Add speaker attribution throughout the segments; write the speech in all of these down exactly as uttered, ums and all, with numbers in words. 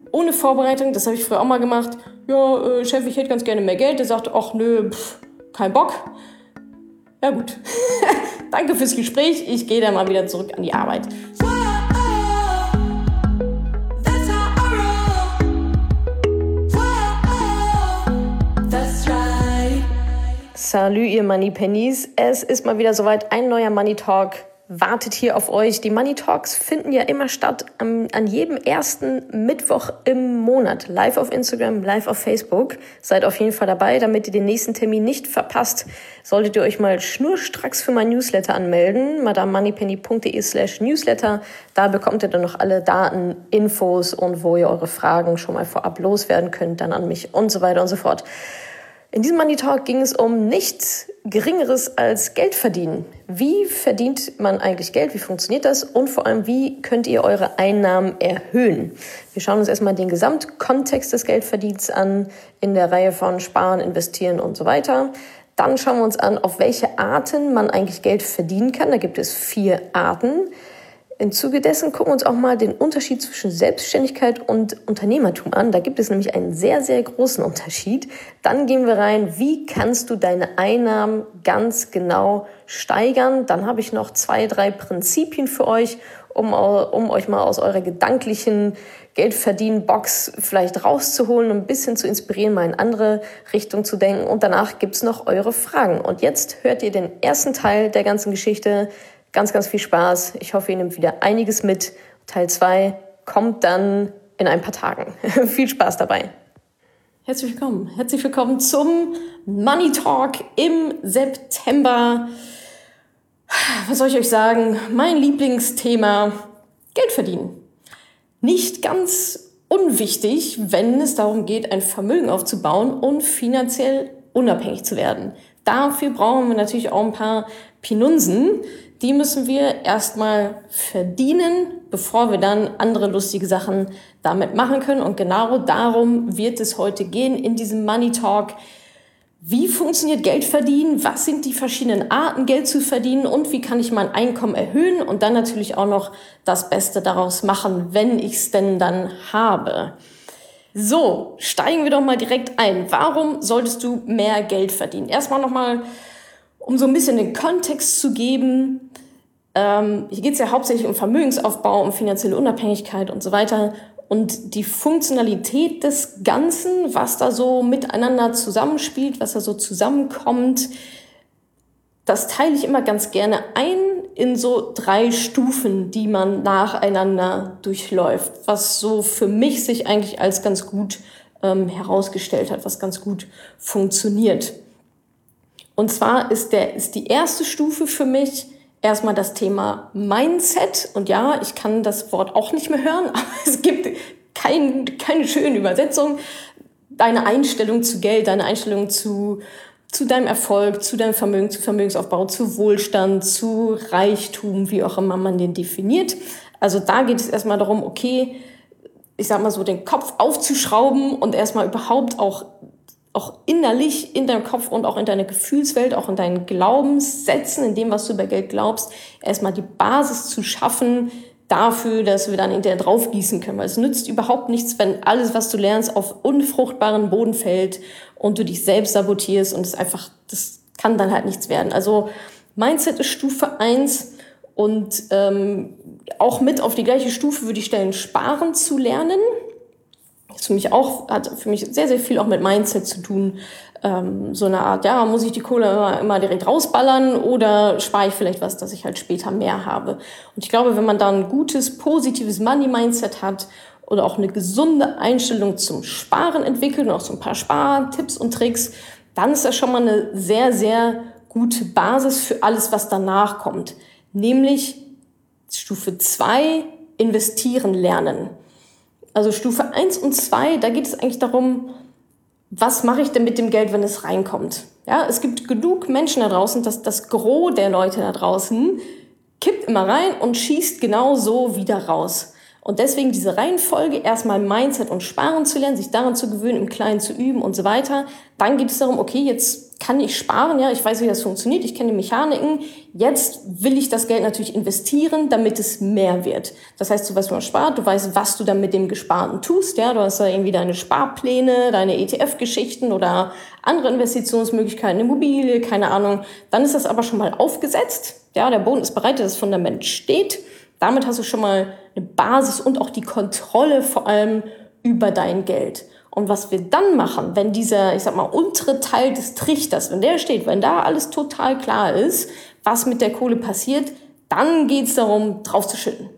Speaker 1: ohne Vorbereitung, das habe ich früher auch mal gemacht. Ja, äh, Chef, ich hätte ganz gerne mehr Geld. Der sagt, ach nö, pff, kein Bock. Ja gut, danke fürs Gespräch. Ich gehe dann mal wieder zurück an die Arbeit. Salut, ihr Money Pennies. Es ist mal wieder soweit. Ein neuer Money Talk wartet hier auf euch. Die Money Talks finden ja immer statt an, an jedem ersten Mittwoch im Monat. Live auf Instagram, live auf Facebook. Seid auf jeden Fall dabei, damit ihr den nächsten Termin nicht verpasst. Solltet ihr euch mal schnurstracks für mein Newsletter anmelden. madamemoneypenny.de slash Newsletter. Da bekommt ihr dann noch alle Daten, Infos und wo ihr eure Fragen schon mal vorab loswerden könnt, dann an mich und so weiter und so fort. In diesem Money Talk ging es um nichts Geringeres als Geld verdienen. Wie verdient man eigentlich Geld? Wie funktioniert das? Und vor allem, wie könnt ihr eure Einnahmen erhöhen? Wir schauen uns erstmal den Gesamtkontext des Geldverdienens an, in der Reihe von Sparen, Investieren und so weiter. Dann schauen wir uns an, auf welche Arten man eigentlich Geld verdienen kann. Da gibt es vier Arten. Im Zuge dessen gucken wir uns auch mal den Unterschied zwischen Selbstständigkeit und Unternehmertum an. Da gibt es nämlich einen sehr, sehr großen Unterschied. Dann gehen wir rein, wie kannst du deine Einnahmen ganz genau steigern. Dann habe ich noch zwei, drei Prinzipien für euch, um, um euch mal aus eurer gedanklichen Geldverdienen-Box vielleicht rauszuholen und ein bisschen zu inspirieren, mal in andere Richtung zu denken. Und danach gibt's noch eure Fragen. Und jetzt hört ihr den ersten Teil der ganzen Geschichte. Ganz, ganz viel Spaß. Ich hoffe, ihr nehmt wieder einiges mit. Teil zwei kommt dann in ein paar Tagen. Viel Spaß dabei. Herzlich willkommen. Herzlich willkommen zum Money Talk im September. Was soll ich euch sagen? Mein Lieblingsthema: Geld verdienen. Nicht ganz unwichtig, wenn es darum geht, ein Vermögen aufzubauen und finanziell unabhängig zu werden. Dafür brauchen wir natürlich auch ein paar Pinunsen. Die müssen wir erstmal verdienen, bevor wir dann andere lustige Sachen damit machen können. Und genau darum wird es heute gehen in diesem Money Talk. Wie funktioniert Geld verdienen? Was sind die verschiedenen Arten, Geld zu verdienen? Und wie kann ich mein Einkommen erhöhen? Und dann natürlich auch noch das Beste daraus machen, wenn ich es denn dann habe. So, steigen wir doch mal direkt ein. Warum solltest du mehr Geld verdienen? Erstmal nochmal, um so ein bisschen den Kontext zu geben. Ähm, hier geht es ja hauptsächlich um Vermögensaufbau, um finanzielle Unabhängigkeit und so weiter. Und die Funktionalität des Ganzen, was da so miteinander zusammenspielt, was da so zusammenkommt, das teile ich immer ganz gerne ein in so drei Stufen, die man nacheinander durchläuft, was so für mich sich eigentlich als ganz gut ähm, herausgestellt hat, was ganz gut funktioniert. Und zwar ist, der, ist die erste Stufe für mich erstmal das Thema Mindset. Und ja, ich kann das Wort auch nicht mehr hören, aber es gibt kein, keine schöne Übersetzung. Deine Einstellung zu Geld, deine Einstellung zu, zu deinem Erfolg, zu deinem Vermögen, zu Vermögensaufbau, zu Wohlstand, zu Reichtum, wie auch immer man den definiert. Also da geht es erstmal darum, okay, ich sag mal so, den Kopf aufzuschrauben und erstmal überhaupt auch auch innerlich in deinem Kopf und auch in deiner Gefühlswelt, auch in deinen Glaubenssätzen, in dem, was du über Geld glaubst, erstmal die Basis zu schaffen dafür, dass wir dann hinterher draufgießen können. Weil es nützt überhaupt nichts, wenn alles, was du lernst, auf unfruchtbaren Boden fällt und du dich selbst sabotierst und es einfach, das kann dann halt nichts werden. Also Mindset ist Stufe eins und ähm, auch mit auf die gleiche Stufe würde ich stellen, Sparen zu lernen. Das für mich auch, hat für mich sehr, sehr viel auch mit Mindset zu tun. Ähm, so eine Art, ja, muss ich die Kohle immer, immer direkt rausballern oder spare ich vielleicht was, dass ich halt später mehr habe. Und ich glaube, wenn man da ein gutes, positives Money-Mindset hat oder auch eine gesunde Einstellung zum Sparen entwickelt und auch so ein paar Spartipps und Tricks, dann ist das schon mal eine sehr, sehr gute Basis für alles, was danach kommt. Nämlich Stufe zwei, investieren lernen. Also Stufe eins und zwei, da geht es eigentlich darum, was mache ich denn mit dem Geld, wenn es reinkommt? Ja, es gibt genug Menschen da draußen, dass das Gros der Leute da draußen kippt immer rein und schießt genau so wieder raus. Und deswegen diese Reihenfolge, erstmal Mindset und Sparen zu lernen, sich daran zu gewöhnen, im Kleinen zu üben und so weiter. Dann geht es darum, okay, jetzt kann ich sparen, ja, ich weiß, wie das funktioniert, ich kenne die Mechaniken. Jetzt will ich das Geld natürlich investieren, damit es mehr wird. Das heißt, du weißt, wie man spart, du weißt, was du dann mit dem Gesparten tust, ja, du hast da irgendwie deine Sparpläne, deine E T F-Geschichten oder andere Investitionsmöglichkeiten, Immobilie, keine Ahnung. Dann ist das aber schon mal aufgesetzt, ja, der Boden ist bereit, das Fundament steht. Damit hast du schon mal eine Basis und auch die Kontrolle vor allem über dein Geld. Und was wir dann machen, wenn dieser, ich sag mal, untere Teil des Trichters, wenn der steht, wenn da alles total klar ist, was mit der Kohle passiert, dann geht's darum, drauf zu schütten.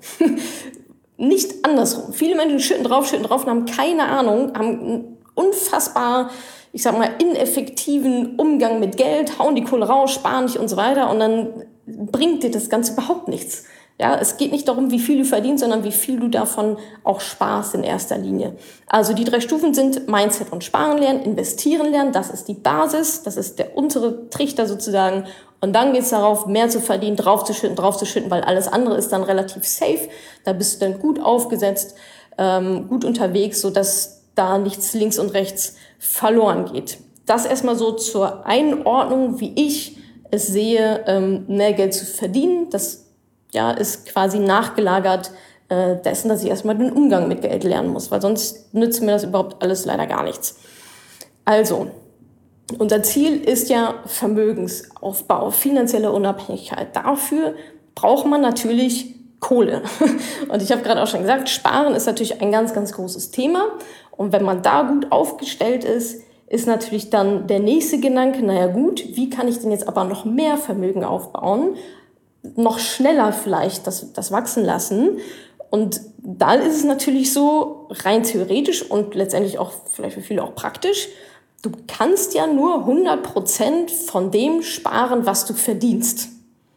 Speaker 1: Nicht andersrum. Viele Menschen schütten drauf, schütten drauf und haben keine Ahnung, haben einen unfassbar, ich sag mal, ineffektiven Umgang mit Geld, hauen die Kohle raus, sparen nicht und so weiter und dann bringt dir das Ganze überhaupt nichts. Ja, es geht nicht darum, wie viel du verdienst, sondern wie viel du davon auch sparst in erster Linie. Also die drei Stufen sind Mindset und Sparen lernen, investieren lernen, das ist die Basis, das ist der untere Trichter sozusagen. Und dann geht es darauf, mehr zu verdienen, draufzuschütten, draufzuschütten, weil alles andere ist dann relativ safe. Da bist du dann gut aufgesetzt, ähm, gut unterwegs, sodass da nichts links und rechts verloren geht. Das erstmal so zur Einordnung, wie ich es sehe, ähm, mehr Geld zu verdienen. Das ja, ist quasi nachgelagert äh, dessen, dass ich erstmal den Umgang mit Geld lernen muss, weil sonst nützt mir das überhaupt alles leider gar nichts. Also, unser Ziel ist ja Vermögensaufbau, finanzielle Unabhängigkeit. Dafür braucht man natürlich Kohle. Und ich habe gerade auch schon gesagt, Sparen ist natürlich ein ganz, ganz großes Thema. Und wenn man da gut aufgestellt ist, ist natürlich dann der nächste Gedanke, naja gut, wie kann ich denn jetzt aber noch mehr Vermögen aufbauen? Noch schneller vielleicht das, das wachsen lassen. Und dann ist es natürlich so, rein theoretisch und letztendlich auch vielleicht für viele auch praktisch, du kannst ja nur hundert Prozent von dem sparen, was du verdienst.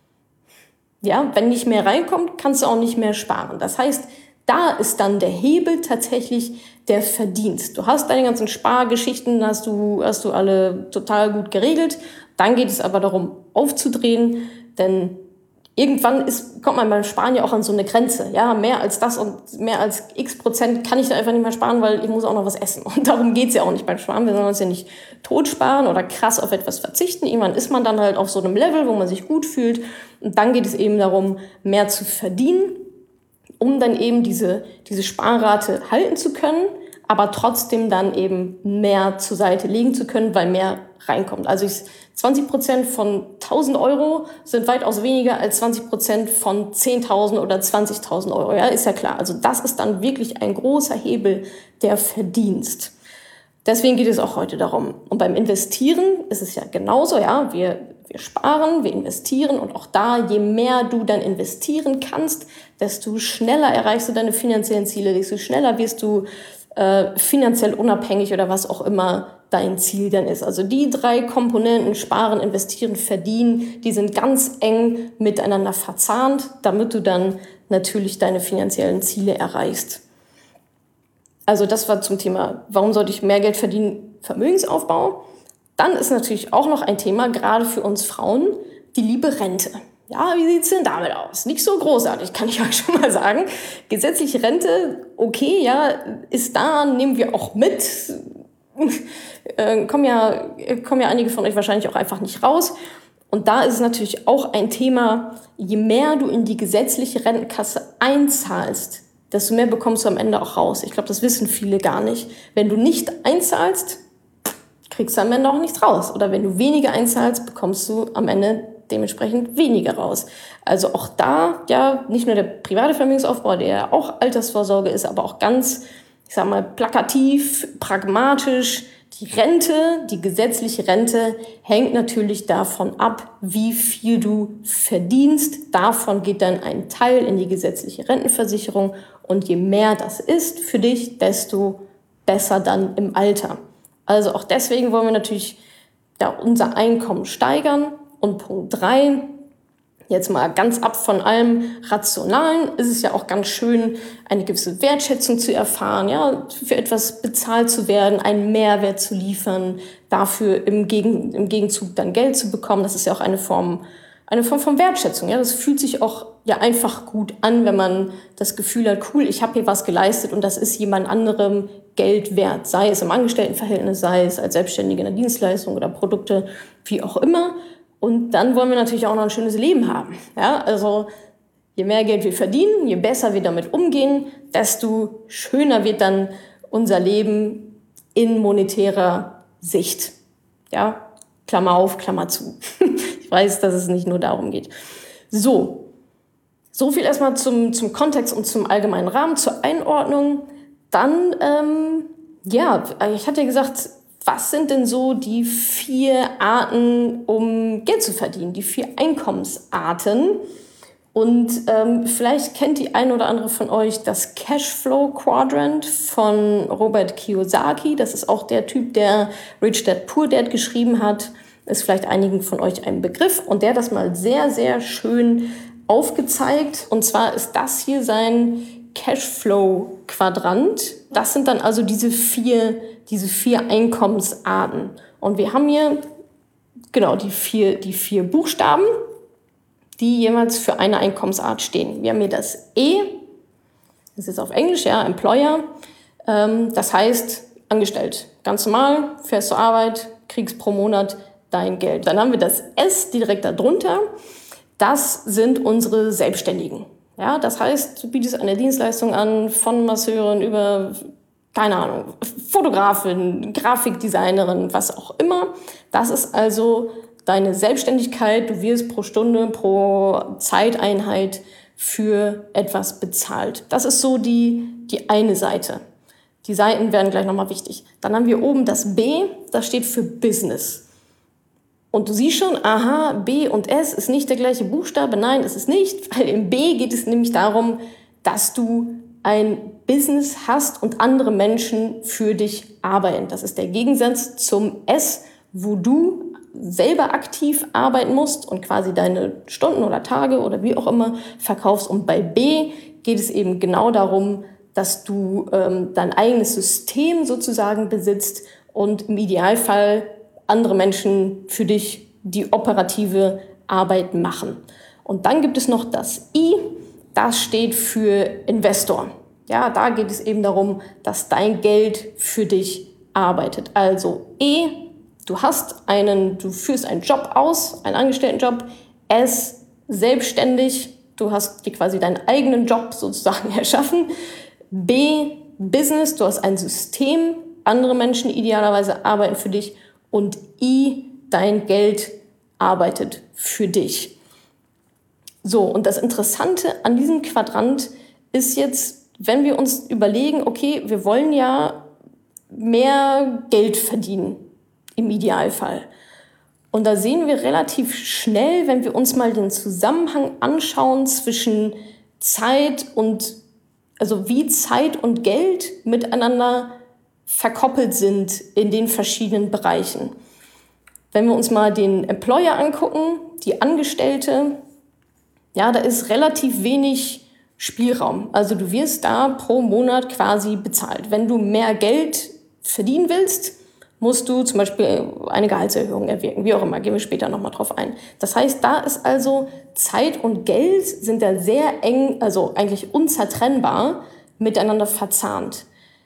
Speaker 1: Ja, wenn nicht mehr reinkommt, kannst du auch nicht mehr sparen. Das heißt, da ist dann der Hebel tatsächlich der Verdienst. Du hast deine ganzen Spargeschichten, hast du, hast du alle total gut geregelt. Dann geht es aber darum, aufzudrehen, denn irgendwann ist, kommt man beim Sparen ja auch an so eine Grenze. Ja, mehr als das und mehr als x Prozent kann ich da einfach nicht mehr sparen, weil ich muss auch noch was essen. Und darum geht's ja auch nicht beim Sparen. Wir sollen uns ja nicht tot sparen oder krass auf etwas verzichten. Irgendwann ist man dann halt auf so einem Level, wo man sich gut fühlt. Und dann geht es eben darum, mehr zu verdienen, um dann eben diese, diese Sparrate halten zu können, aber trotzdem dann eben mehr zur Seite legen zu können, weil mehr reinkommt. Also ich, zwanzig Prozent von tausend Euro sind weitaus weniger als zwanzig Prozent von zehntausend oder zwanzigtausend Euro. Ja, ist ja klar. Also das ist dann wirklich ein großer Hebel der Verdienst. Deswegen geht es auch heute darum. Und beim Investieren ist es ja genauso. Ja, wir, wir sparen, wir investieren und auch da, je mehr du dann investieren kannst, desto schneller erreichst du deine finanziellen Ziele, desto schneller wirst du äh, finanziell unabhängig oder was auch immer dein Ziel dann ist. Also die drei Komponenten, sparen, investieren, verdienen, die sind ganz eng miteinander verzahnt, damit du dann natürlich deine finanziellen Ziele erreichst. Also das war zum Thema, warum sollte ich mehr Geld verdienen, Vermögensaufbau. Dann ist natürlich auch noch ein Thema, gerade für uns Frauen, die liebe Rente. Ja, wie sieht's denn damit aus? Nicht so großartig, kann ich euch schon mal sagen. Gesetzliche Rente, okay, ja, ist da, nehmen wir auch mit. äh, kommen ja, kommen ja einige von euch wahrscheinlich auch einfach nicht raus. Und da ist es natürlich auch ein Thema, je mehr du in die gesetzliche Rentenkasse einzahlst, desto mehr bekommst du am Ende auch raus. Ich glaube, das wissen viele gar nicht. Wenn du nicht einzahlst, kriegst du am Ende auch nichts raus. Oder wenn du weniger einzahlst, bekommst du am Ende dementsprechend weniger raus. Also auch da, ja, nicht nur der private Vermögensaufbau, der ja auch Altersvorsorge ist, aber auch ganz, ich sag mal, plakativ, pragmatisch. Die Rente, die gesetzliche Rente, hängt natürlich davon ab, wie viel du verdienst. Davon geht dann ein Teil in die gesetzliche Rentenversicherung. Und je mehr das ist für dich, desto besser dann im Alter. Also auch deswegen wollen wir natürlich ja, unser Einkommen steigern. Und Punkt drei, jetzt mal ganz ab von allem Rationalen, ist es ja auch ganz schön, eine gewisse Wertschätzung zu erfahren, ja, für etwas bezahlt zu werden, einen Mehrwert zu liefern, dafür im, Gegen, im Gegenzug dann Geld zu bekommen. Das ist ja auch eine Form, eine Form von Wertschätzung. Ja, das fühlt sich auch ja einfach gut an, wenn man das Gefühl hat, cool, ich habe hier was geleistet und das ist jemand anderem Geld wert. Sei es im Angestelltenverhältnis, sei es als Selbstständige in der Dienstleistung oder Produkte, wie auch immer. Und dann wollen wir natürlich auch noch ein schönes Leben haben. Ja, also je mehr Geld wir verdienen, je besser wir damit umgehen, desto schöner wird dann unser Leben in monetärer Sicht. Ja, Klammer auf, Klammer zu. Ich weiß, dass es nicht nur darum geht. So, so viel erstmal zum, zum Kontext und zum allgemeinen Rahmen, zur Einordnung. Dann, ähm, ja, ich hatte ja gesagt, was sind denn so die vier Arten, um Geld zu verdienen, die vier Einkommensarten? Und ähm, vielleicht kennt die ein oder andere von euch das Cashflow Quadrant von Robert Kiyosaki. Das ist auch der Typ, der Rich Dad Poor Dad geschrieben hat. Ist vielleicht einigen von euch ein Begriff. Und der hat das mal sehr, sehr schön aufgezeigt. Und zwar ist das hier sein Cashflow Quadrant. Das sind dann also diese vier, diese vier Einkommensarten. Und wir haben hier genau die vier, die vier Buchstaben, die jeweils für eine Einkommensart stehen. Wir haben hier das E, das ist auf Englisch, ja, Employer, ähm, das heißt angestellt. Ganz normal, fährst zur Arbeit, kriegst pro Monat dein Geld. Dann haben wir das S direkt darunter, das sind unsere Selbstständigen. Ja, das heißt, du bietest eine Dienstleistung an, von Masseurin über, keine Ahnung, Fotografin, Grafikdesignerin, was auch immer. Das ist also deine Selbstständigkeit, du wirst pro Stunde, pro Zeiteinheit für etwas bezahlt. Das ist so die, die eine Seite. Die Seiten werden gleich nochmal wichtig. Dann haben wir oben das B, das steht für Business. Und du siehst schon, aha, B und S ist nicht der gleiche Buchstabe. Nein, ist es nicht, weil im B geht es nämlich darum, dass du ein Business hast und andere Menschen für dich arbeiten. Das ist der Gegensatz zum S, wo du selber aktiv arbeiten musst und quasi deine Stunden oder Tage oder wie auch immer verkaufst. Und bei B geht es eben genau darum, dass du ähm, dein eigenes System sozusagen besitzt und im Idealfall andere Menschen für dich die operative Arbeit machen. Und dann gibt es noch das I, das steht für Investor. Ja, da geht es eben darum, dass dein Geld für dich arbeitet. Also E, du hast einen, du führst einen Job aus, einen Angestelltenjob. S, selbstständig, du hast dir quasi deinen eigenen Job sozusagen erschaffen. B, Business, du hast ein System, andere Menschen idealerweise arbeiten für dich. Und I, dein Geld arbeitet für dich. So, und das Interessante an diesem Quadrant ist jetzt, wenn wir uns überlegen, okay, wir wollen ja mehr Geld verdienen, im Idealfall. Und da sehen wir relativ schnell, wenn wir uns mal den Zusammenhang anschauen zwischen Zeit und, also wie Zeit und Geld miteinander verkoppelt sind in den verschiedenen Bereichen. Wenn wir uns mal den Employer angucken, die Angestellte, ja, da ist relativ wenig Spielraum. Also du wirst da pro Monat quasi bezahlt. Wenn du mehr Geld verdienen willst, musst du zum Beispiel eine Gehaltserhöhung erwirken, wie auch immer, gehen wir später nochmal drauf ein. Das heißt, da ist also Zeit und Geld sind da sehr eng, also eigentlich unzertrennbar miteinander verzahnt.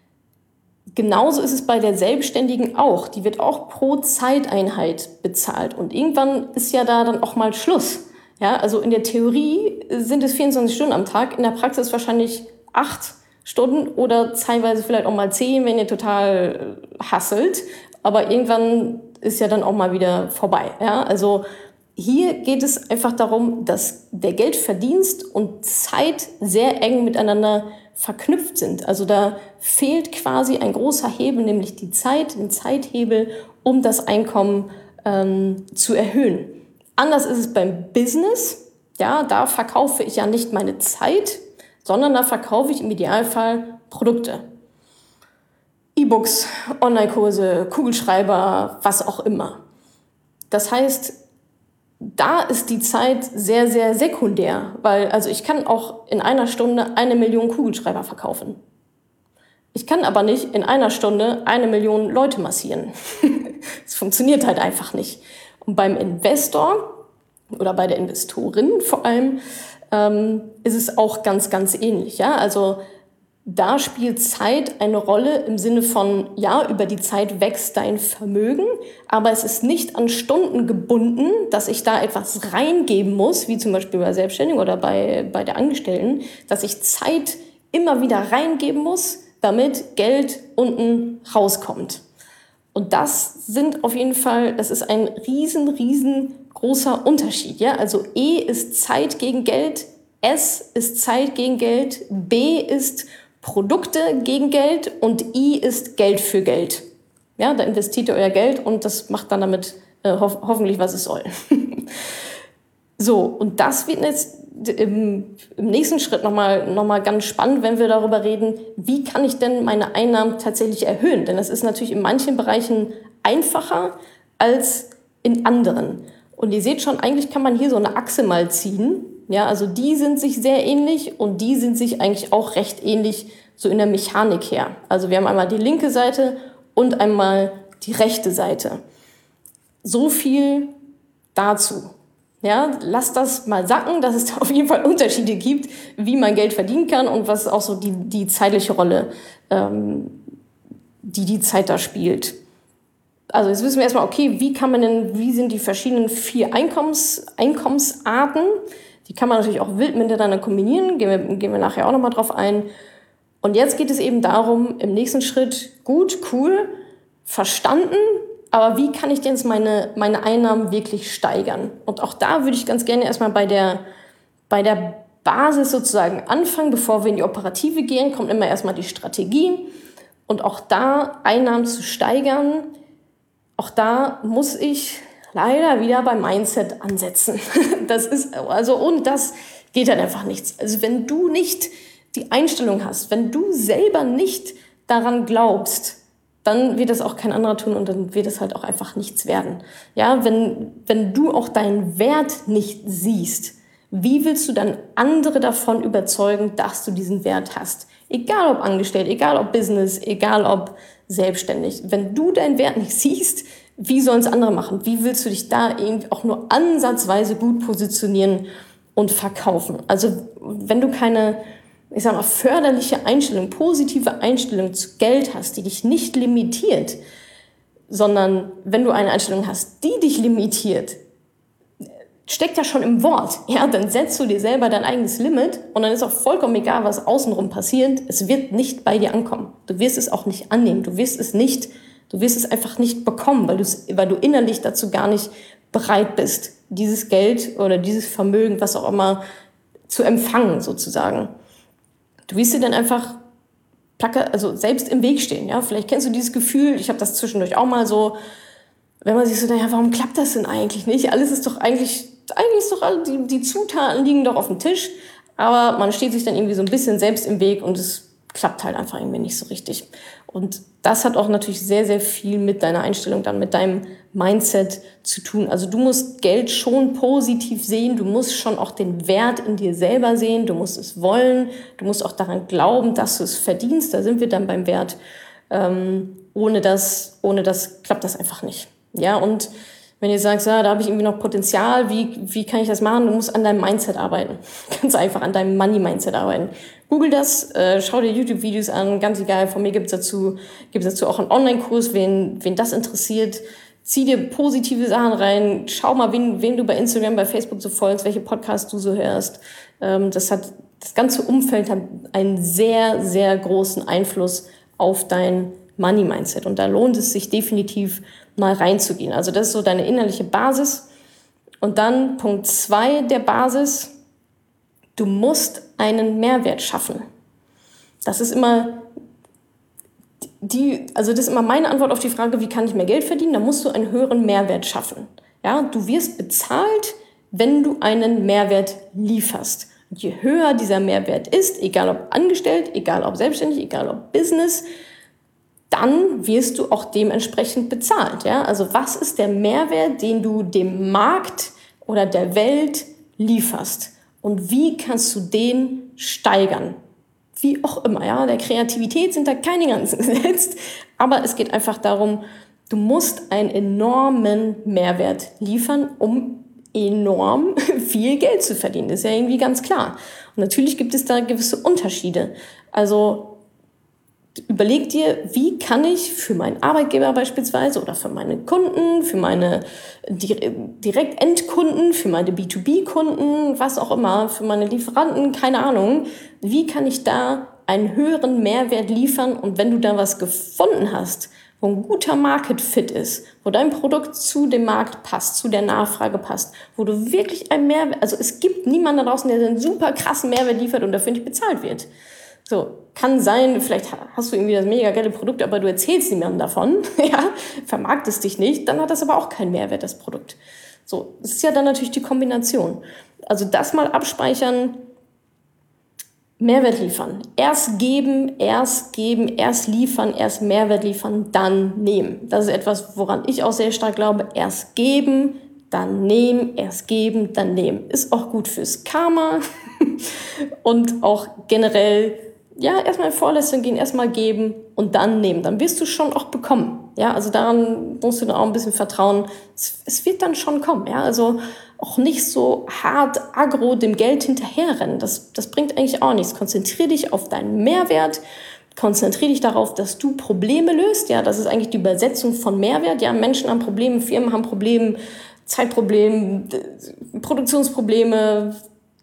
Speaker 1: Genauso ist es bei der Selbstständigen auch. Die wird auch pro Zeiteinheit bezahlt. Und irgendwann ist ja da dann auch mal Schluss. Ja, also in der Theorie sind es vierundzwanzig Stunden am Tag, in der Praxis wahrscheinlich acht Stunden oder teilweise vielleicht auch mal zehn, wenn ihr total hasselt. Aber irgendwann ist ja dann auch mal wieder vorbei. Ja, also hier geht es einfach darum, dass der Geldverdienst und Zeit sehr eng miteinander verknüpft sind. Also da fehlt quasi ein großer Hebel, nämlich die Zeit, den Zeithebel, um das Einkommen ähm, zu erhöhen. Anders ist es beim Business. Ja, da verkaufe ich ja nicht meine Zeit, sondern da verkaufe ich im Idealfall Produkte. E-Books, Online-Kurse, Kugelschreiber, was auch immer. Das heißt, da ist die Zeit sehr, sehr sekundär, weil also ich kann auch in einer Stunde eine Million Kugelschreiber verkaufen. Ich kann aber nicht in einer Stunde eine Million Leute massieren. Das funktioniert halt einfach nicht. Und beim Investor oder bei der Investorin vor allem
Speaker 2: ähm, ist es auch ganz, ganz ähnlich. Ja? Also da spielt Zeit eine Rolle im Sinne von, ja, über die Zeit wächst dein Vermögen, aber es ist nicht an Stunden gebunden, dass ich da etwas reingeben muss, wie zum Beispiel bei Selbstständigen oder bei, bei der Angestellten, dass ich Zeit immer wieder reingeben muss, damit Geld unten rauskommt. Und das sind auf jeden Fall, das ist ein riesen, riesengroßer Unterschied. Ja? Also E ist Zeit gegen Geld, S ist Zeit gegen Geld, B ist Produkte gegen Geld und I ist Geld für Geld. Ja, da investiert ihr euer Geld und das macht dann damit äh, ho- hoffentlich, was es soll. So, und das wird jetzt im, im nächsten Schritt nochmal noch mal ganz spannend, wenn wir darüber reden, wie kann ich denn meine Einnahmen tatsächlich erhöhen? Denn das ist natürlich in manchen Bereichen einfacher als in anderen. Und ihr seht schon, eigentlich kann man hier so eine Achse mal ziehen. Ja, also die sind sich sehr ähnlich und die sind sich eigentlich auch recht ähnlich so in der Mechanik her. Also wir haben einmal die linke Seite und einmal die rechte Seite. So viel dazu. Ja, lasst das mal sacken, dass es da auf jeden Fall Unterschiede gibt, wie man Geld verdienen kann und was auch so die, die zeitliche Rolle, ähm, die die Zeit da spielt. Also jetzt wissen wir erstmal, okay, wie kann man denn, wie sind die verschiedenen vier Einkommens, Einkommensarten? Die kann man natürlich auch wild miteinander kombinieren, gehen wir, gehen wir nachher auch nochmal drauf ein. Und jetzt geht es eben darum, im nächsten Schritt, gut, cool, verstanden, aber wie kann ich denn jetzt meine, meine Einnahmen wirklich steigern? Und auch da würde ich ganz gerne erstmal bei der, bei der Basis sozusagen anfangen, bevor wir in die Operative gehen, kommt immer erstmal die Strategie. Und auch da Einnahmen zu steigern, auch da muss ich leider wieder beim Mindset ansetzen. Das ist, also, und das geht halt einfach nichts. Also wenn du nicht die Einstellung hast, wenn du selber nicht daran glaubst, dann wird das auch kein anderer tun und dann wird es halt auch einfach nichts werden. Ja, wenn, wenn du auch deinen Wert nicht siehst, wie willst du dann andere davon überzeugen, dass du diesen Wert hast? Egal ob angestellt, egal ob Business, egal ob selbstständig. Wenn du deinen Wert nicht siehst, wie sollen es andere machen? Wie willst du dich da irgendwie auch nur ansatzweise gut positionieren und verkaufen? Also wenn du keine, ich sag mal, förderliche Einstellung, positive Einstellung zu Geld hast, die dich nicht limitiert, sondern wenn du eine Einstellung hast, die dich limitiert, steckt ja schon im Wort. Ja, dann setzt du dir selber dein eigenes Limit und dann ist auch vollkommen egal, was außenrum passiert. Es wird nicht bei dir ankommen. Du wirst es auch nicht annehmen. Du wirst es nicht, du wirst es einfach nicht bekommen, weil du, weil du innerlich dazu gar nicht bereit bist, dieses Geld oder dieses Vermögen, was auch immer, zu empfangen sozusagen. Du wirst dir dann einfach also selbst im Weg stehen. Ja? Vielleicht kennst du dieses Gefühl, ich habe das zwischendurch auch mal so, wenn man sich so denkt, ja, warum klappt das denn eigentlich nicht? Alles ist doch eigentlich, eigentlich ist doch, die, die Zutaten liegen doch auf dem Tisch, aber man steht sich dann irgendwie so ein bisschen selbst im Weg und es klappt halt einfach irgendwie nicht so richtig. Und das hat auch natürlich sehr, sehr viel mit deiner Einstellung, dann mit deinem Mindset zu tun. Also du musst Geld schon positiv sehen, du musst schon auch den Wert in dir selber sehen, du musst es wollen, du musst auch daran glauben, dass du es verdienst, da sind wir dann beim Wert. Ähm, ohne das, ohne das klappt das einfach nicht. Ja, und wenn ihr sagt, ja, da habe ich irgendwie noch Potenzial, wie, wie kann ich das machen? Du musst an deinem Mindset arbeiten. Ganz einfach an deinem Money-Mindset arbeiten. Google das, äh, schau dir YouTube-Videos an, ganz egal, von mir gibt es dazu, gibt's dazu auch einen Online-Kurs, wen, wen das interessiert. Zieh dir positive Sachen rein, schau mal, wen, wen du bei Instagram, bei Facebook so folgst, welche Podcasts du so hörst. Ähm, das hat, das ganze Umfeld hat einen sehr, sehr großen Einfluss auf dein Money-Mindset. Und da lohnt es sich definitiv, mal reinzugehen. Also das ist so deine innerliche Basis. Und dann Punkt zwei der Basis, du musst einen Mehrwert schaffen. Das ist immer die, also das ist immer meine Antwort auf die Frage, wie kann ich mehr Geld verdienen? Da musst du einen höheren Mehrwert schaffen. Ja, du wirst bezahlt, wenn du einen Mehrwert lieferst. Und je höher dieser Mehrwert ist, egal ob angestellt, egal ob selbstständig, egal ob Business, dann wirst du auch dementsprechend bezahlt. Ja? Also was ist der Mehrwert, den du dem Markt oder der Welt lieferst? Und wie kannst du den steigern? Wie auch immer. Ja? Der Kreativität sind da keine Grenzen gesetzt. Aber es geht einfach darum, du musst einen enormen Mehrwert liefern, um enorm viel Geld zu verdienen. Das ist ja irgendwie ganz klar. Und natürlich gibt es da gewisse Unterschiede. Also überleg dir, wie kann ich für meinen Arbeitgeber beispielsweise oder für meine Kunden, für meine Direktendkunden, für meine B zwei B-Kunden, was auch immer, für meine Lieferanten, keine Ahnung, wie kann ich da einen höheren Mehrwert liefern? Und wenn du da was gefunden hast, wo ein guter Market Fit ist, wo dein Produkt zu dem Markt passt, zu der Nachfrage passt, wo du wirklich einen Mehrwert, also es gibt niemanden da draußen, der einen super krassen Mehrwert liefert und dafür nicht bezahlt wird. So, kann sein, vielleicht hast du irgendwie das mega geile Produkt, aber du erzählst niemandem davon, ja, vermarktest dich nicht, dann hat das aber auch keinen Mehrwert, das Produkt. So, das ist ja dann natürlich die Kombination. Also das mal abspeichern, Mehrwert liefern. Erst geben, erst geben, erst liefern, erst Mehrwert liefern, dann nehmen. Das ist etwas, woran ich auch sehr stark glaube. Erst geben, dann nehmen, erst geben, dann nehmen. Ist auch gut fürs Karma und auch generell, ja, erstmal in Vorleistung gehen, erstmal geben und dann nehmen. Dann wirst du schon auch bekommen. Ja, also daran musst du dann auch ein bisschen vertrauen. Es, es wird dann schon kommen. Ja, also auch nicht so hart aggro dem Geld hinterherrennen. Das, das bringt eigentlich auch nichts. Konzentriere dich auf deinen Mehrwert. Konzentriere dich darauf, dass du Probleme löst. Ja, das ist eigentlich die Übersetzung von Mehrwert. Ja, Menschen haben Probleme, Firmen haben Probleme, Zeitprobleme, Produktionsprobleme.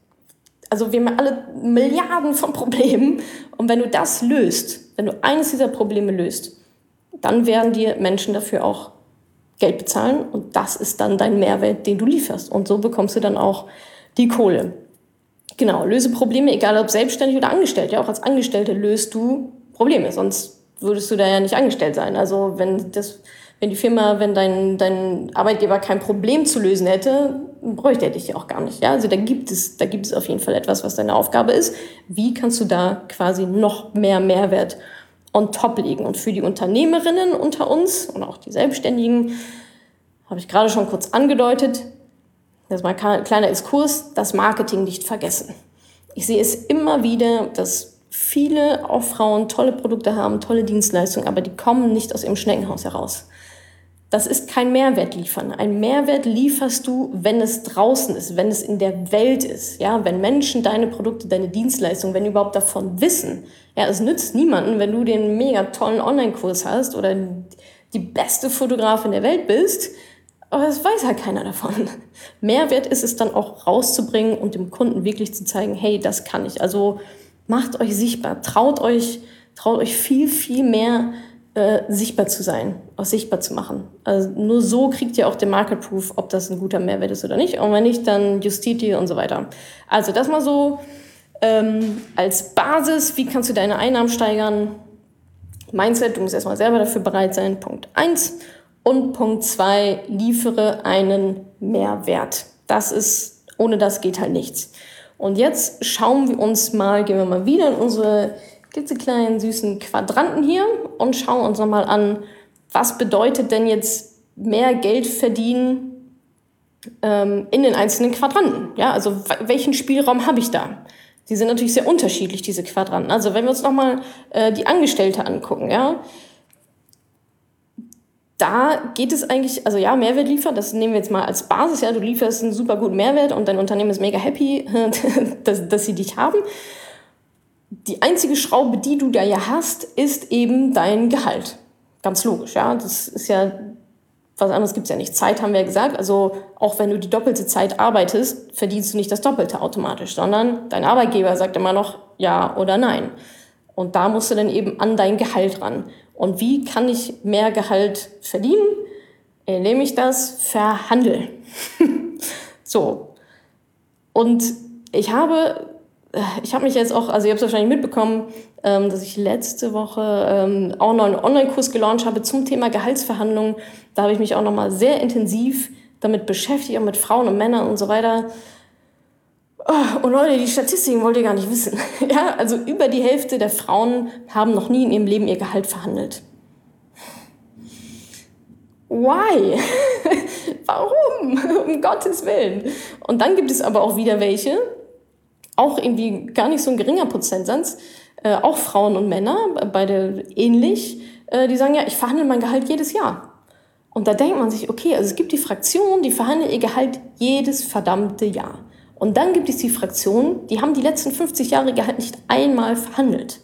Speaker 2: Also wir haben alle Milliarden von Problemen. Und wenn du das löst, wenn du eines dieser Probleme löst, dann werden dir Menschen dafür auch Geld bezahlen. Und das ist dann dein Mehrwert, den du lieferst. Und so bekommst du dann auch die Kohle. Genau, löse Probleme, egal ob selbstständig oder angestellt. Ja, auch als Angestellte löst du Probleme. Sonst würdest du da ja nicht angestellt sein. Also wenn das... Wenn die Firma, wenn dein, dein Arbeitgeber kein Problem zu lösen hätte, bräuchte er dich ja auch gar nicht. Ja? Also da gibt es, da gibt es auf jeden Fall etwas, was deine Aufgabe ist. Wie kannst du da quasi noch mehr Mehrwert on top legen? Und für die Unternehmerinnen unter uns und auch die Selbstständigen, habe ich gerade schon kurz angedeutet, das ist mal ein kleiner Exkurs, das Marketing nicht vergessen. Ich sehe es immer wieder, dass viele, auch Frauen, tolle Produkte haben, tolle Dienstleistungen, aber die kommen nicht aus ihrem Schneckenhaus heraus. Das ist kein Mehrwert liefern. Ein Mehrwert lieferst du, wenn es draußen ist, wenn es in der Welt ist. Ja, wenn Menschen deine Produkte, deine Dienstleistungen, wenn die überhaupt davon wissen. Ja, es nützt niemanden, wenn du den mega tollen Online-Kurs hast oder die beste Fotografin der Welt bist, aber es weiß halt keiner davon. Mehrwert ist es dann auch rauszubringen und dem Kunden wirklich zu zeigen, hey, das kann ich. Also macht euch sichtbar, traut euch, traut euch viel, viel mehr Äh, sichtbar zu sein, auch sichtbar zu machen. Also nur so kriegt ihr auch den Market Proof, ob das ein guter Mehrwert ist oder nicht. Und wenn nicht, dann justiert ihr und so weiter. Also das mal so ähm, als Basis. Wie kannst du deine Einnahmen steigern? Mindset, du musst erstmal selber dafür bereit sein. Punkt eins. Und Punkt zwei, liefere einen Mehrwert. Das ist, ohne das geht halt nichts. Und jetzt schauen wir uns mal, gehen wir mal wieder in unsere klitzekleinen, süßen Quadranten hier und schauen uns nochmal an, was bedeutet denn jetzt mehr Geld verdienen ähm, in den einzelnen Quadranten. Ja, also w- welchen Spielraum habe ich da? Die sind natürlich sehr unterschiedlich, diese Quadranten. Also wenn wir uns nochmal äh, die Angestellte angucken, ja, da geht es eigentlich, also ja, Mehrwert liefern, das nehmen wir jetzt mal als Basis, ja, du lieferst einen super guten Mehrwert und dein Unternehmen ist mega happy, dass, dass sie dich haben. Die einzige Schraube, die du da ja hast, ist eben dein Gehalt. Ganz logisch, ja. Das ist ja, was anderes gibt's ja nicht. Zeit haben wir ja gesagt. Also auch wenn du die doppelte Zeit arbeitest, verdienst du nicht das Doppelte automatisch, sondern dein Arbeitgeber sagt immer noch ja oder nein. Und da musst du dann eben an dein Gehalt ran. Und wie kann ich mehr Gehalt verdienen? Indem ich das verhandle. So. Und ich habe... Ich habe mich jetzt auch, also ihr habt es wahrscheinlich mitbekommen, ähm, dass ich letzte Woche ähm, auch noch einen Online-Kurs gelauncht habe zum Thema Gehaltsverhandlungen. Da habe ich mich auch nochmal sehr intensiv damit beschäftigt, auch mit Frauen und Männern und so weiter. Oh, und Leute, die Statistiken wollt ihr gar nicht wissen. Ja, also über die Hälfte der Frauen haben noch nie in ihrem Leben ihr Gehalt verhandelt. Why? Warum? Um Gottes Willen. Und dann gibt es aber auch wieder welche, auch irgendwie gar nicht so ein geringer Prozentsatz, äh, auch Frauen und Männer, beide ähnlich, äh, die sagen, ja, ich verhandle mein Gehalt jedes Jahr. Und da denkt man sich, okay, also es gibt die Fraktion, die verhandeln ihr Gehalt jedes verdammte Jahr. Und dann gibt es die Fraktion, die haben die letzten fünfzig Jahre ihr Gehalt nicht einmal verhandelt.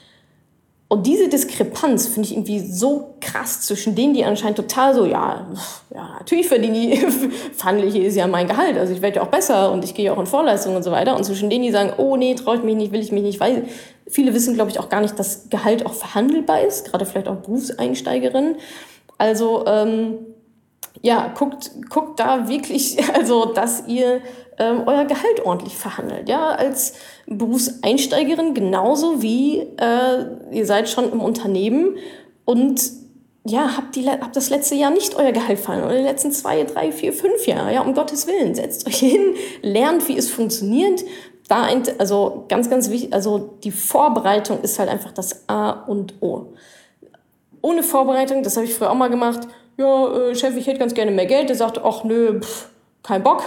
Speaker 2: Und diese Diskrepanz finde ich irgendwie so krass zwischen denen, die anscheinend total so, ja, ja natürlich verdiene ich, verhandle ich jedes Jahr mein Gehalt, also ich werde ja auch besser und ich gehe auch in Vorleistungen und so weiter. Und zwischen denen, die sagen, oh nee, traue ich mich nicht, will ich mich nicht, weil viele wissen, glaube ich, auch gar nicht, dass Gehalt auch verhandelbar ist, gerade vielleicht auch Berufseinsteigerinnen. Also ähm, ja, guckt, guckt da wirklich, also dass ihr ähm, euer Gehalt ordentlich verhandelt. Ja, als Berufseinsteigerin genauso wie äh, ihr seid schon im Unternehmen und ja, habt, die, habt das letzte Jahr nicht euer Gehalt verhandelt oder die letzten zwei, drei, vier, fünf Jahre. Ja, um Gottes Willen, setzt euch hin, lernt, wie es funktioniert. Da ein, also ganz, ganz wichtig, also die Vorbereitung ist halt einfach das A und O. Ohne Vorbereitung, das habe ich früher auch mal gemacht, ja, äh, Chef, ich hätte ganz gerne mehr Geld. Der sagt, ach nö, pff, kein Bock.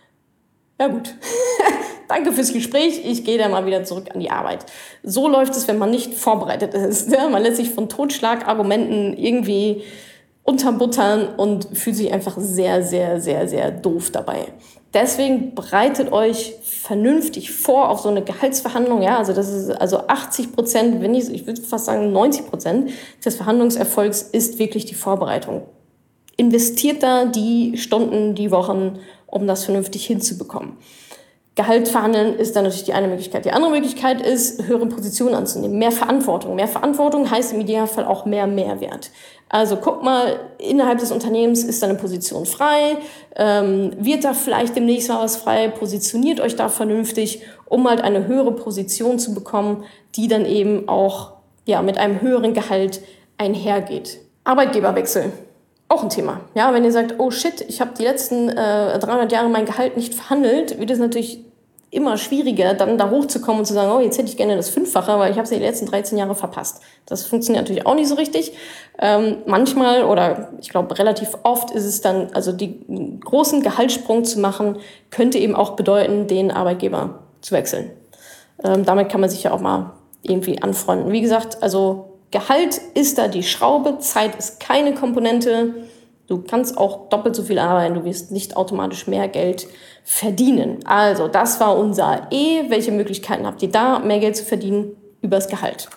Speaker 2: Ja gut, danke fürs Gespräch, ich gehe dann mal wieder zurück an die Arbeit. So läuft es, wenn man nicht vorbereitet ist. Ja? Man lässt sich von Totschlagargumenten irgendwie unterbuttern und fühlt sich einfach sehr, sehr, sehr, sehr doof dabei. Deswegen bereitet euch vernünftig vor auf so eine Gehaltsverhandlung. Ja, also das ist also achtzig Prozent, wenn ich, ich würde fast sagen neunzig Prozent des Verhandlungserfolgs ist wirklich die Vorbereitung. Investiert da die Stunden, die Wochen, um das vernünftig hinzubekommen. Gehalt verhandeln ist dann natürlich die eine Möglichkeit. Die andere Möglichkeit ist, höhere Positionen anzunehmen, mehr Verantwortung. Mehr Verantwortung heißt im Idealfall auch mehr Mehrwert. Also guck mal, innerhalb des Unternehmens ist da eine Position frei, ähm, wird da vielleicht demnächst mal was frei, positioniert euch da vernünftig, um halt eine höhere Position zu bekommen, die dann eben auch ja, mit einem höheren Gehalt einhergeht. Arbeitgeberwechsel. Auch ein Thema. Ja, wenn ihr sagt, oh shit, ich habe die letzten äh, dreihundert Jahre mein Gehalt nicht verhandelt, wird es natürlich immer schwieriger, dann da hochzukommen und zu sagen, oh, jetzt hätte ich gerne das Fünffache, weil ich habe es die letzten dreizehn Jahre verpasst. Das funktioniert natürlich auch nicht so richtig. Ähm, manchmal oder ich glaube relativ oft ist es dann, also den großen Gehaltssprung zu machen, könnte eben auch bedeuten, den Arbeitgeber zu wechseln. Ähm, damit kann man sich ja auch mal irgendwie anfreunden. Wie gesagt, also Gehalt ist da die Schraube, Zeit ist keine Komponente. Du kannst auch doppelt so viel arbeiten, du wirst nicht automatisch mehr Geld verdienen. Also das war unser E. Welche Möglichkeiten habt ihr da, mehr Geld zu verdienen? Übers Gehalt.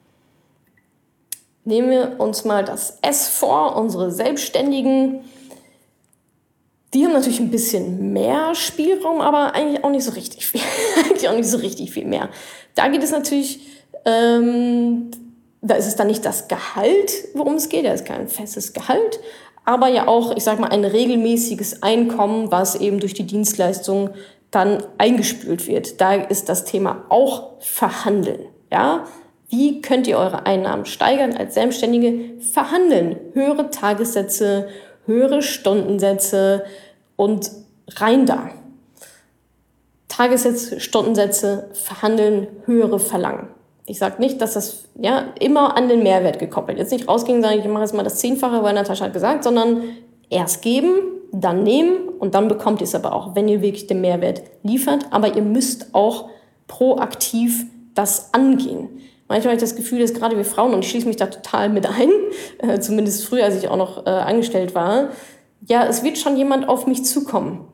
Speaker 2: Nehmen wir uns mal das S vor, unsere Selbstständigen. Die haben natürlich ein bisschen mehr Spielraum, aber eigentlich auch nicht so richtig viel. eigentlich auch nicht so richtig viel mehr. Da geht es natürlich... Ähm, Da ist es dann nicht das Gehalt, worum es geht, da ist kein festes Gehalt, aber ja auch, ich sag mal, ein regelmäßiges Einkommen, was eben durch die Dienstleistung dann eingespült wird. Da ist das Thema auch Verhandeln. Ja? Wie könnt ihr eure Einnahmen steigern als Selbstständige? Verhandeln. Höhere Tagessätze, höhere Stundensätze und rein da. Tagessätze, Stundensätze, verhandeln, höhere Verlangen. Ich sage nicht, dass das ja immer an den Mehrwert gekoppelt ist. Jetzt nicht rausgehen und sagen, ich mache jetzt mal das Zehnfache, weil Natascha hat gesagt, sondern erst geben, dann nehmen und dann bekommt ihr es aber auch, wenn ihr wirklich den Mehrwert liefert. Aber ihr müsst auch proaktiv das angehen. Manchmal habe ich das Gefühl, dass gerade wir Frauen, und ich schließe mich da total mit ein, äh, zumindest früher, als ich auch noch äh, angestellt war, ja, es wird schon jemand auf mich zukommen.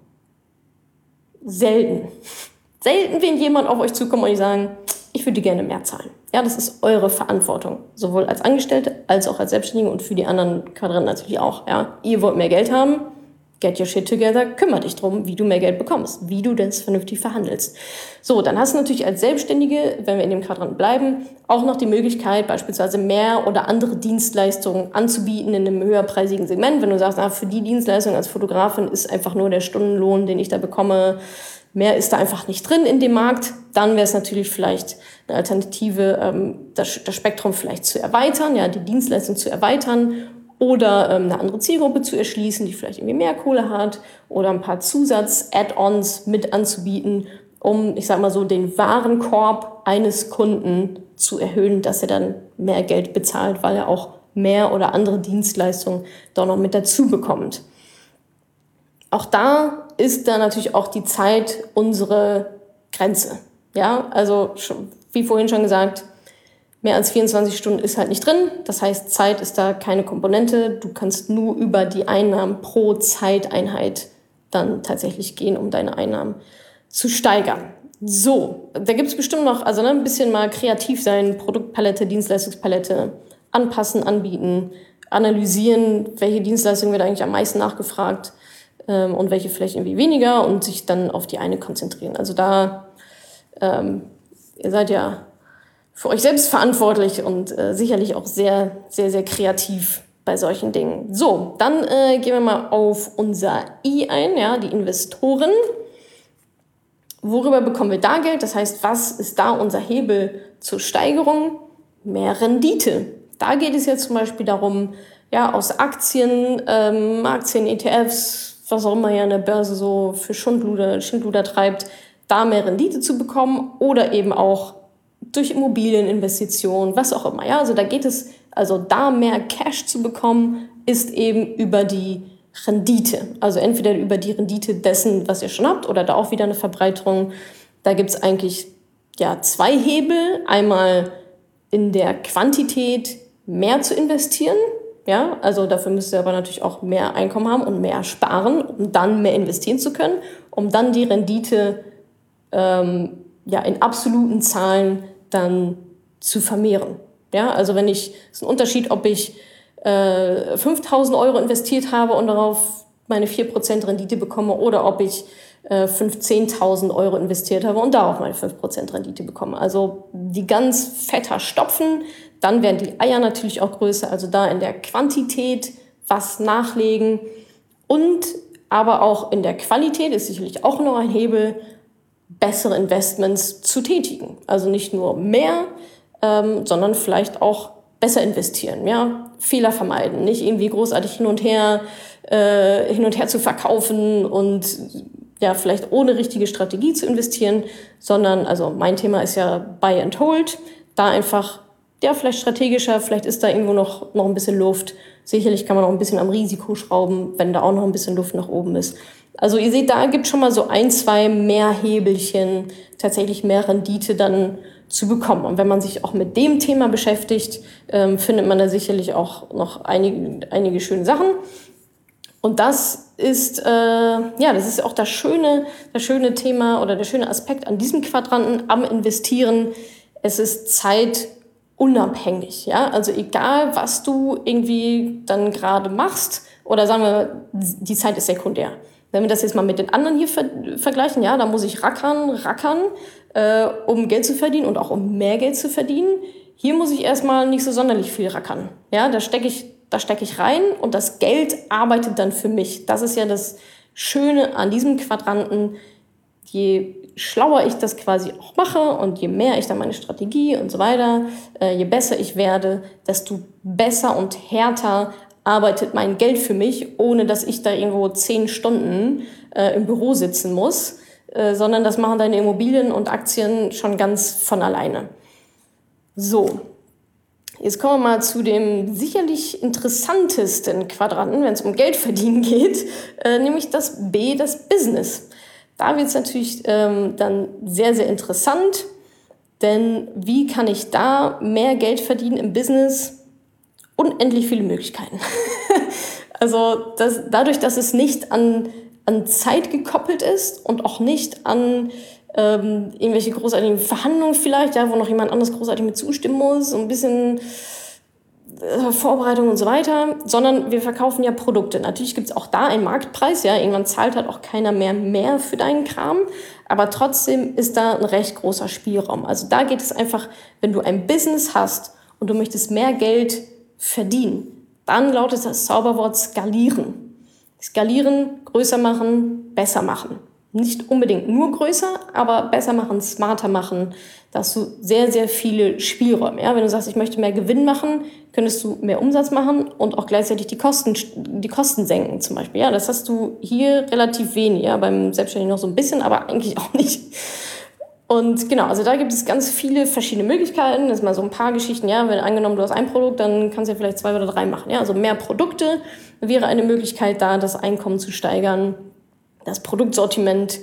Speaker 2: Selten. Selten wird jemand auf euch zukommen und sagen, ich würde gerne mehr zahlen. Ja, das ist eure Verantwortung. Sowohl als Angestellte als auch als Selbstständige und für die anderen Quadranten natürlich auch. Ja, ihr wollt mehr Geld haben, get your shit together, kümmere dich drum, wie du mehr Geld bekommst, wie du das vernünftig verhandelst. So, dann hast du natürlich als Selbstständige, wenn wir in dem Quadranten bleiben, auch noch die Möglichkeit, beispielsweise mehr oder andere Dienstleistungen anzubieten in einem höherpreisigen Segment. Wenn du sagst, ah, für die Dienstleistung als Fotografin ist einfach nur der Stundenlohn, den ich da bekomme, mehr ist da einfach nicht drin in dem Markt, dann wäre es natürlich vielleicht eine Alternative, ähm, das, das Spektrum vielleicht zu erweitern, ja, die Dienstleistung zu erweitern oder ähm, eine andere Zielgruppe zu erschließen, die vielleicht irgendwie mehr Kohle hat oder ein paar Zusatz-Add-ons mit anzubieten, um, ich sag mal so, den Warenkorb eines Kunden zu erhöhen, dass er dann mehr Geld bezahlt, weil er auch mehr oder andere Dienstleistungen doch noch mit dazu bekommt. Auch da ist da natürlich auch die Zeit unsere Grenze. Ja, also wie vorhin schon gesagt, Mehr als vierundzwanzig Stunden ist halt nicht drin. Das heißt, Zeit ist da keine Komponente. Du kannst nur über die Einnahmen pro Zeiteinheit dann tatsächlich gehen, um deine Einnahmen zu steigern. So, da gibt es bestimmt noch, also ne, ein bisschen mal kreativ sein, Produktpalette, Dienstleistungspalette, anpassen, anbieten, analysieren, welche Dienstleistung wird eigentlich am meisten nachgefragt ähm, und welche vielleicht irgendwie weniger und sich dann auf die eine konzentrieren. Also da, ähm, ihr seid ja für euch selbst verantwortlich und äh, sicherlich auch sehr, sehr, sehr kreativ bei solchen Dingen. So, dann äh, gehen wir mal auf unser I ein, ja, die Investoren. Worüber bekommen wir da Geld? Das heißt, was ist da unser Hebel zur Steigerung? Mehr Rendite. Da geht es jetzt zum Beispiel darum, ja, aus Aktien, ähm, Aktien, E T Fs, was auch immer ja an der Börse so für Schindluder, Schindluder treibt, da mehr Rendite zu bekommen oder eben auch durch Immobilieninvestitionen, was auch immer. Ja, also da geht es, also da mehr Cash zu bekommen, ist eben über die Rendite. Also entweder über die Rendite dessen, was ihr schon habt, oder da auch wieder eine Verbreiterung. Da gibt es eigentlich ja zwei Hebel. Einmal in der Quantität mehr zu investieren. Ja, also dafür müsst ihr aber natürlich auch mehr Einkommen haben und mehr sparen, um dann mehr investieren zu können, um dann die Rendite ähm, ja, in absoluten Zahlen dann zu vermehren. Ja, also wenn ich, es ist ein Unterschied, ob ich äh, fünftausend Euro investiert habe und darauf meine vier Prozent Rendite bekomme oder ob ich äh, fünfzehntausend Euro investiert habe und darauf meine fünf Prozent Rendite bekomme. Also die ganz fetter stopfen, dann werden die Eier natürlich auch größer, also da in der Quantität was nachlegen und aber auch in der Qualität ist sicherlich auch noch ein Hebel, bessere Investments zu tätigen. Also nicht nur mehr, ähm, sondern vielleicht auch besser investieren, ja, Fehler vermeiden, nicht irgendwie großartig hin und her, äh, hin und her zu verkaufen und ja, vielleicht ohne richtige Strategie zu investieren, sondern, also mein Thema ist ja Buy and Hold, da einfach, ja, vielleicht strategischer, vielleicht ist da irgendwo noch, noch ein bisschen Luft, sicherlich kann man auch ein bisschen am Risiko schrauben, wenn da auch noch ein bisschen Luft nach oben ist. Also ihr seht, da gibt es schon mal so ein, zwei mehr Hebelchen, tatsächlich mehr Rendite dann zu bekommen. Und wenn man sich auch mit dem Thema beschäftigt, ähm, findet man da sicherlich auch noch einige, einige schöne Sachen. Und das ist, äh, ja, das ist auch das schöne, das schöne Thema oder der schöne Aspekt an diesem Quadranten am Investieren. Es ist zeitunabhängig, ja. Also egal, was du irgendwie dann gerade machst, oder sagen wir, die Zeit ist sekundär. Wenn wir das jetzt mal mit den anderen hier ver- vergleichen, ja, da muss ich rackern, rackern, äh, um Geld zu verdienen und auch um mehr Geld zu verdienen. Hier muss ich erstmal nicht so sonderlich viel rackern. Ja, da stecke ich, da stecke ich rein und das Geld arbeitet dann für mich. Das ist ja das Schöne an diesem Quadranten. Je schlauer ich das quasi auch mache und je mehr ich dann meine Strategie und so weiter, äh, je besser ich werde, desto besser und härter arbeitet mein Geld für mich, ohne dass ich da irgendwo zehn Stunden äh, im Büro sitzen muss, äh, sondern das machen deine Immobilien und Aktien schon ganz von alleine. So, jetzt kommen wir mal zu dem sicherlich interessantesten Quadranten, wenn es um Geld verdienen geht, äh, nämlich das B, das Business. Da wird es natürlich ähm, dann sehr, sehr interessant, denn wie kann ich da mehr Geld verdienen im Business? Unendlich viele Möglichkeiten. Also das, dadurch, dass es nicht an, an Zeit gekoppelt ist und auch nicht an ähm, irgendwelche großartigen Verhandlungen vielleicht, ja, wo noch jemand anderes großartig mit zustimmen muss, so ein bisschen äh, Vorbereitung und so weiter, sondern wir verkaufen ja Produkte. Natürlich gibt es auch da einen Marktpreis, ja, irgendwann zahlt halt auch keiner mehr mehr für deinen Kram, aber trotzdem ist da ein recht großer Spielraum. Also da geht es einfach, wenn du ein Business hast und du möchtest mehr Geld verdienen, dann lautet das Zauberwort skalieren. Skalieren, größer machen, besser machen. Nicht unbedingt nur größer, aber besser machen, smarter machen. Da hast du sehr, sehr viele Spielräume. Ja, wenn du sagst, ich möchte mehr Gewinn machen, könntest du mehr Umsatz machen und auch gleichzeitig die Kosten, die Kosten senken zum Beispiel. Ja, das hast du hier relativ wenig. Ja, beim Selbstständigen noch so ein bisschen, aber eigentlich auch nicht. Und genau, also da gibt es ganz viele verschiedene Möglichkeiten. Das sind mal so ein paar Geschichten. Ja, wenn angenommen, du hast ein Produkt, dann kannst du ja vielleicht zwei oder drei machen. Ja, also mehr Produkte wäre eine Möglichkeit, da das Einkommen zu steigern, das Produktsortiment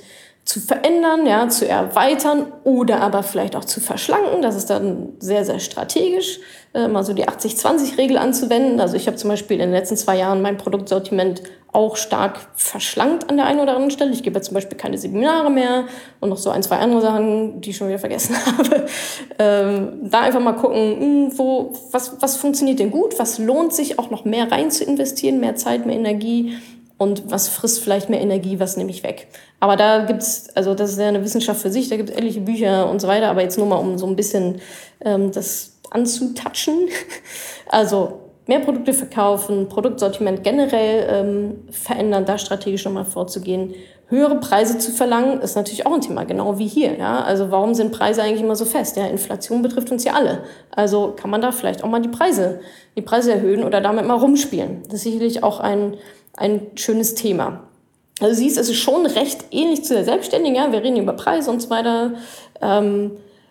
Speaker 2: zu verändern, ja, zu erweitern oder aber vielleicht auch zu verschlanken. Das ist dann sehr, sehr strategisch, äh, mal so die achtzig zwanzig Regel anzuwenden. Also ich habe zum Beispiel in den letzten zwei Jahren mein Produktsortiment auch stark verschlankt an der einen oder anderen Stelle. Ich gebe jetzt zum Beispiel keine Seminare mehr und noch so ein, zwei andere Sachen, die ich schon wieder vergessen habe. Ähm, da einfach mal gucken, mh, wo, was, was funktioniert denn gut, was lohnt sich auch noch mehr rein zu investieren, mehr Zeit, mehr Energie. Und was frisst vielleicht mehr Energie, was nehme ich weg? Aber da gibt's, also das ist ja eine Wissenschaft für sich, da gibt es etliche Bücher und so weiter, aber jetzt nur mal, um so ein bisschen ähm, das anzutatschen. Also mehr Produkte verkaufen, Produktsortiment generell ähm, verändern, da strategisch nochmal vorzugehen. Höhere Preise zu verlangen, ist natürlich auch ein Thema, genau wie hier. Ja? Also warum sind Preise eigentlich immer so fest? Ja, Inflation betrifft uns ja alle. Also kann man da vielleicht auch mal die Preise, die Preise erhöhen oder damit mal rumspielen. Das ist sicherlich auch ein ein schönes Thema. Also du siehst, es ist schon recht ähnlich zu der Selbstständigen, ja, wir reden über Preise und so weiter. Ähm,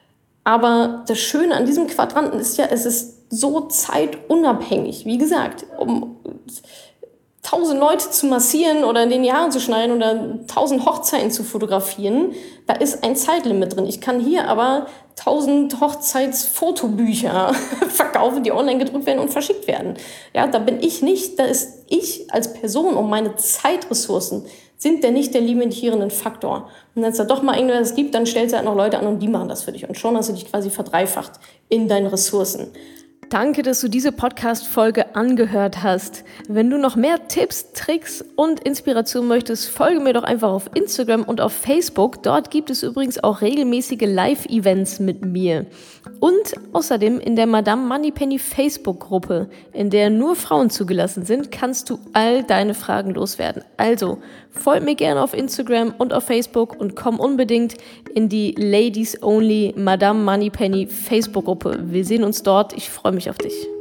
Speaker 2: aber das Schöne an diesem Quadranten ist ja, es ist so zeitunabhängig. Wie gesagt, um tausend Leute zu massieren oder in den Jahren zu schneiden oder tausend Hochzeiten zu fotografieren, da ist ein Zeitlimit drin. Ich kann hier aber tausend Hochzeitsfotobücher verkaufen, die online gedruckt werden und verschickt werden. Ja, da bin ich nicht, da ist ich als Person und meine Zeitressourcen sind der nicht der limitierende Faktor. Und wenn es da doch mal irgendwas gibt, dann stellst du halt noch Leute an und die machen das für dich. Und schon hast du dich quasi verdreifacht in deinen Ressourcen.
Speaker 1: Danke, dass du diese Podcast-Folge angehört hast. Wenn du noch mehr Tipps, Tricks und Inspiration möchtest, folge mir doch einfach auf Instagram und auf Facebook. Dort gibt es übrigens auch regelmäßige Live-Events mit mir. Und außerdem in der Madame Moneypenny Facebook-Gruppe, in der nur Frauen zugelassen sind, kannst du all deine Fragen loswerden. Also, folg mir gerne auf Instagram und auf Facebook und komm unbedingt in die Ladies Only Madame Moneypenny Facebook-Gruppe. Wir sehen uns dort. Ich freue mich auf dich.